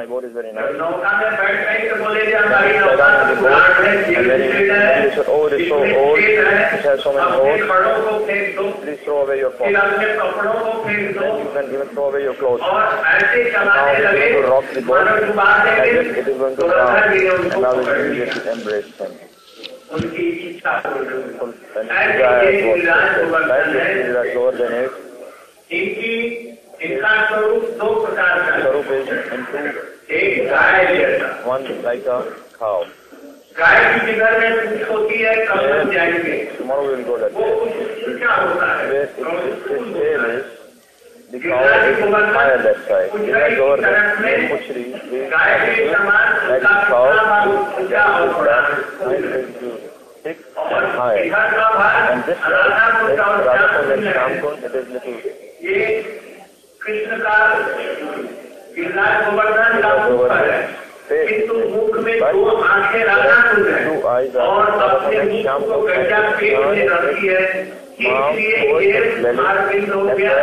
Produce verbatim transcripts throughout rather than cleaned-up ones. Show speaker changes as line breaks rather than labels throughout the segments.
my boat is very nice.
नौका में बैठ नहीं तो बोले कि हमारी
Sat
नौका
on the boat, and then he, he said, oh, it is so old, it has so many holes,
कपड़ों को फेंक दो,
please throw away your
फिर
clothes.
अपने कपड़ों को फेंक दो,
Then you can even throw away your clothes.
और ऐसे
Now
चलाने
he is
लगे,
going to rock the boat,
मानो डुबा
as
देंगे,
if it is going to
तो
drown,
रखा भी
and
उनको
now he
पकड़
is
लिया,
immediately embraced him.
उनकी इच्छा पूर्ण हुई।
And
ऐसे
his
ये
desire
Virat
was
Govardhan
like
है,
this is lower than it.
इनकी इनका स्वरूप दो प्रकार का है,
Sarup is in two,
एक गाय जैसा,
one like a cow.
गाय की जिगर में कुछ होती है, कब तक जाएंगे,
Tomorrow we will go that
वो
way.
कुछ क्या होता है,
Where its, its tail is, the cow is higher that side. Viraaj Govardhan, near Puchri, is
गाय के समान
like
उसका
the cow,
भाग ऊंचा हो पड़ा है,
hind is thick
और
and high.
इधर का भाग
And this side,
Radha
this
कुंड और
Radhakund and
Shyam
Shyamkund, it is little.
ये कृष्ण का गिरिराज गोवर्धन का मुख है, किंतु मुख में दो आंखें राधा कुंड है और अपने मुख को गड्ढा पेट में रखी है, इसलिए ये मार्ग हो गया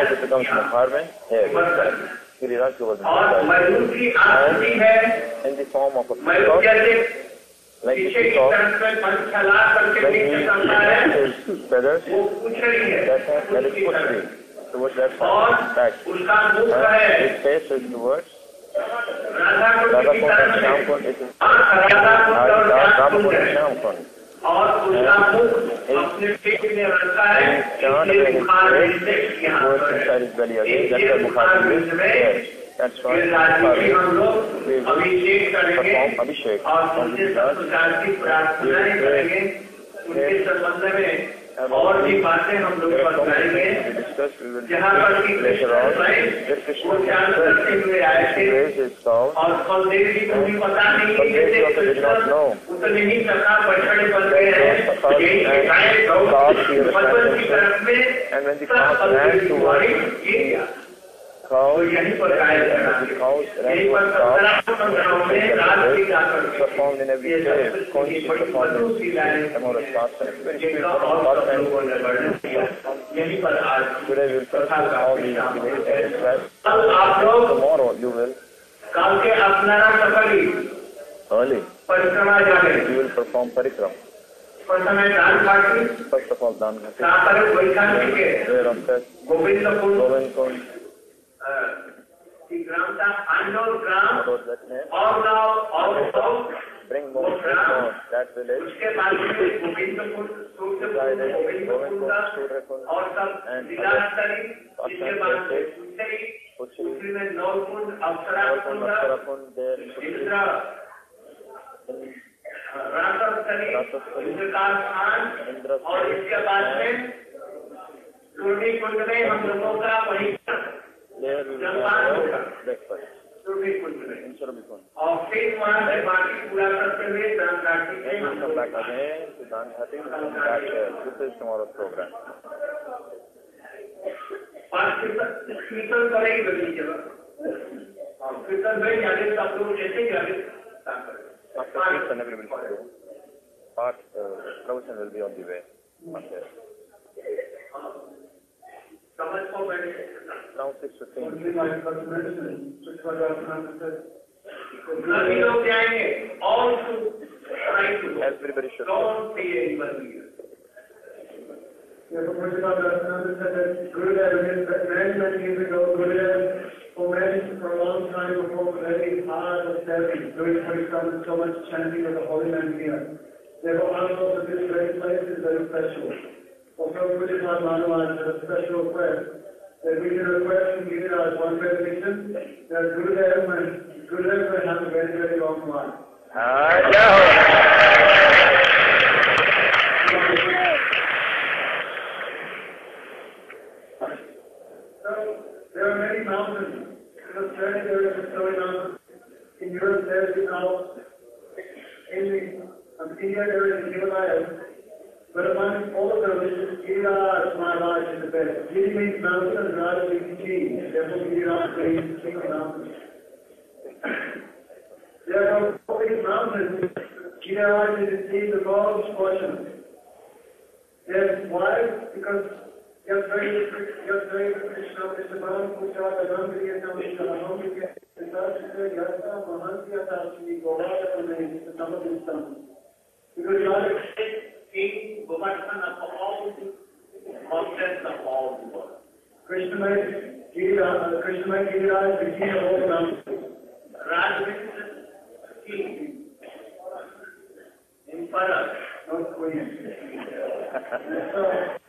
और मयूर की आकृति है, मयूर जैसे पीछे की तरफ में पंख फैला करके नीचे चलता है, वो पूछ रही है
towards that
और
back.
उसका मुख है
His face is towards
Radha Kund की तरफ में,
Shyamkund. It is
Radha Kund और श्याम कुंड है
Shyamkund.
और उसका मुख अपने पेट में रखा है, इसलिए बुखार विषय यहाँ पर है, इसलिए बुखार विषय
That's why
हम लोग
we will
अभिषेक करेंगे
perform Abhishek
और
on
उनसे
the
सब
Lord.
प्रकार की प्रार्थनाएं करेंगे, उनके संबंध में और भी बातें हम लोग बताएंगे, जहाँ पर कि कृष्ण वो ध्यान करते हुए आए थे और बलदेव जी को भी पता नहीं कि जैसे कृष्ण उतने ही सखा बछड़े बन गए हैं, यही गाय गौ बचपन की तरफ में सब बलदेव जी वाली ये क्या तो यहीं पर गाय यहीं पर सत्रह में रात की जाकर
performed in every day, conscious performance, amount of thoughts and experience.
यहीं पर आज
Today we will perform all these activities.
कल आप लोग
Tomorrow you will
काल के अपनाना सफली
early.
परिक्रमा जाने
You will perform parikram.
प्रथम दान पाठी
First of all, Dan Ghati.
तापर वैखांतिक के
Thereafter,
गोविंद कुंड
Govind Kund.
ग्राम था पांडव ग्राम
About that name.
और गाँव और गाँव
Bring more, bring more. That village.
उसके बाद में गोविंद कुंड सूर्य कुंड गोविंद कुंड और सब लीलास्तरी, इसके बाद में सुंदरी, उसी में नौ कुंड अप्सरा कुंड इंद्र रासस्थली इंद्र का स्थान और इसके बाद में सूर्य कुंड में हम लोगों का वही जलपान होगा सूर्य कुंड में और फिर वहाँ से बाकी पूरा करते हुए दान घाटी में हम लोग
back again to Dan Ghati. That uh, this is tomorrow's program.
पाँच कीर्तन करेगी बड़ी जगह और कीर्तन में जाने सब लोग जैसे ही आगे काम करेंगे।
After Kirtan, everybody should go. Part uh, provision will be on the way. Okay.
समझ को बैठे
Now six fifteen.
सभी लोग जाएंगे all to try to
Everybody should go.
don't see anyone here.
Yeah, but what about Raghunathan said that Gurudev, many, many years ago, Gurudev, for many, for a long time before, very hard of serving, doing Parikram, so much chanting of the holy name here. Therefore, also this very place is very special. For Prabhupada Maharaj has a special request that we can request from Giriraj one petition that Gurudev may, Gurudev may have a very, very long life. There are many mountains. In Australia, there is a snowy mountain. In Europe, there is the Alps. In the, um, India, there is the Himalayas. But among all of them, Giriraj Maharaj is the best. Giri means mountain and Raj means king. Therefore, Giriraj means king of mountains. There are all these mountains. Giriraj is indeed the Lord's portion. Yes, why? Because Yasrei Krishna Krishna Bhavan Puja Gadam Kriya Namaskar Namaskar Because God is
King Govardhan of all the mountains of all the world.
Krishna made Giriraj, Krishna made Giriraj the king of all the mountains.
Raj means king. Emperor.
Not queen. So,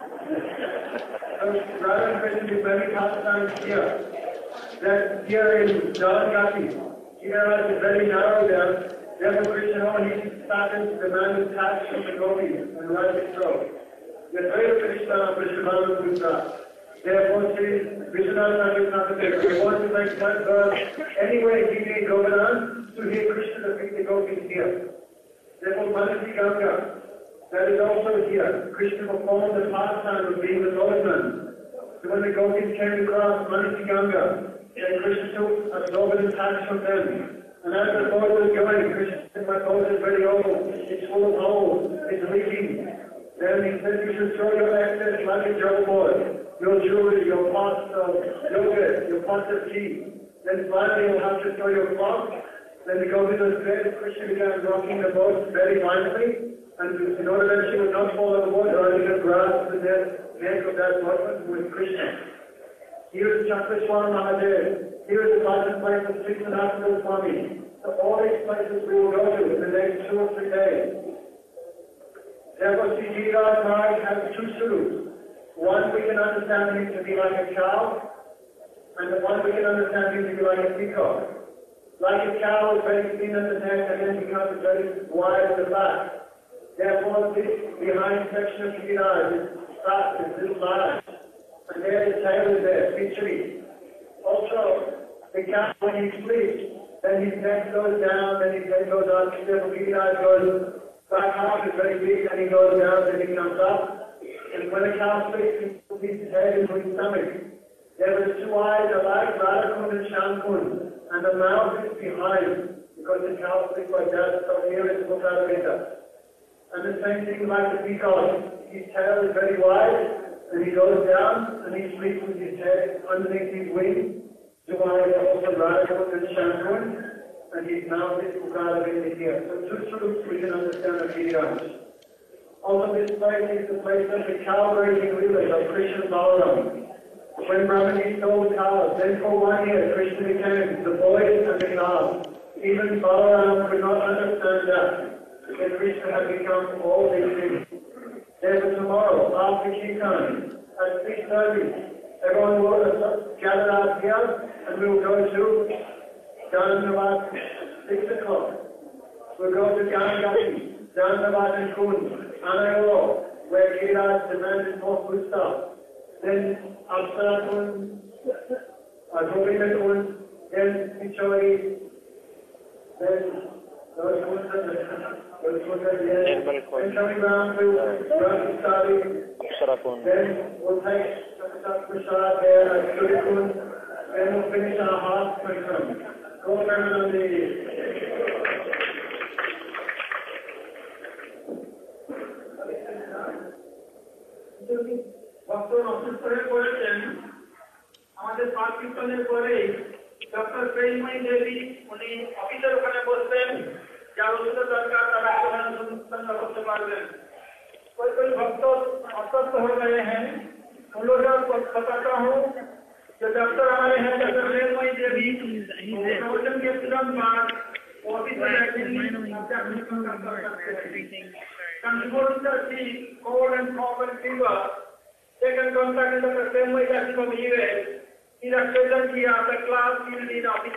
so rather than spending many pastimes here, that here in Jagannath, Giriraj is very narrow there. Therefore, Krishna, he started to demand his tax from the gopis and right his throat. Yadvaita Krishna Prishnavala Putra. Therefore, Sri Vishwanath is not the bigger. He wants to make that verse anyway he may go down to hear Krishna defeat the gopis here. Therefore, Manasi Ganga, that is also here. Krishna performed the pastime of being the Lordman. So when the gopis came across Manasi Ganga, then Krishna took absorbent tax from them. And as the boat was going, Krishna said, my boat is very old, it's full of holes, it's leaking. Then he said, you should throw your excess like a joke board, your jewelry, your pots of yogurt, your pots of tea. Then finally you'll have to throw your clock. Then the gopis was there, Krishna began rocking the boat very violently, and in order that she would not fall overboard, or he could grasp the neck of that boatman with Krishna. Here is Chakraswara Mahadev. Here is the Bhajan place of Sixanatha Swami. So all these places we will go to in the next two or three days. Therefore, Sri Giriraj Maharaj has two suits. One we can understand him to be like a cow, and the one we can understand him to be like a peacock. Like a cow is very thin at the neck and then becomes very wide at the back. Therefore, this behind section of Giriraj is fat, is this large. And there the tail is there, featuring. Also, the cow, when he sleeps, then his neck goes down, then his head goes up, therefore Giriraj goes back up, is very big, and he goes down, then he comes up. And when a cow sleeps, he puts his head into his stomach. There are two eyes alike, Radhakund and Shamkund, and the mouth is behind, because the cow sleeps like that, so here is Mukharaveta. And the same thing like the peacock, his tail is very wide, and he goes down, and he sleeps with his head underneath his wing. Jumai is also Radhakund and Shamkund, and his mouth is Mukharaveta here. So two truths we can understand of Giriraj. Also, this place is the place of the cow grazing rivers of Krishna Balaram. When Brahmani stole cows, then for one year Krishna became the boys and the cows. Even Balaram could not understand that, that Krishna had become all these things. Therefore tomorrow, after Kirtan, at six thirty, everyone will gather out here, and we will go to Jagannath six o'clock. We'll go to Ganagati, Jagannath and Kund, Anayolo, where Giriraj demanded more food stuff. Then Apsarakund, Govinakund, then Pichori, then those kunds, those kunds at the end. Then coming round to Rajastari, then we'll take Chakrasak Prasad there at Surikund, then we'll finish our half program. Go Nandi.
ভক্তগণ অসুস্থ হয়ে পড়েছেন আমাদের পাঁচ কীর্তনের পরেই doctor প্রেমময়ী দেবী উনি অফিসের ওখানে বসবেন যার ওষুধের দরকার তারা ওখানে সুস্থতা করতে পারবেন कोई कोई भक्त अस्वस्थ हो गए हैं उन लोगों को बताता हूँ जो डॉक्टर हमारे हैं डॉक्टर प्रेममयी देवी प्रवचन के तुरंत बाद ऑफिस में consider the cold and cough and fever, they can contact Doctor Premmoy Dashi from U S. He has present here the class in the office.